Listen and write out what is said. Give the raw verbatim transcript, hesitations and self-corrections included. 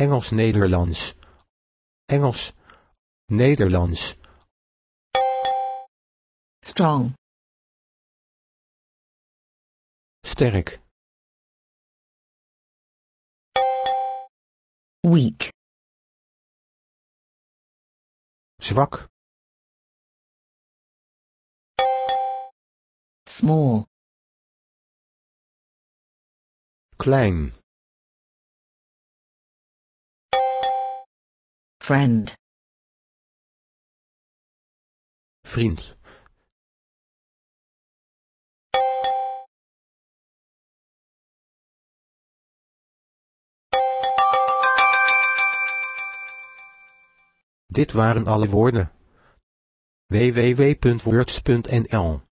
Engels-Nederlands. Engels. Nederlands. Strong. Sterk. Weak. Zwak. Small. Klein. Friend. Vriend. Dit waren alle woorden. w w w punt words punt n l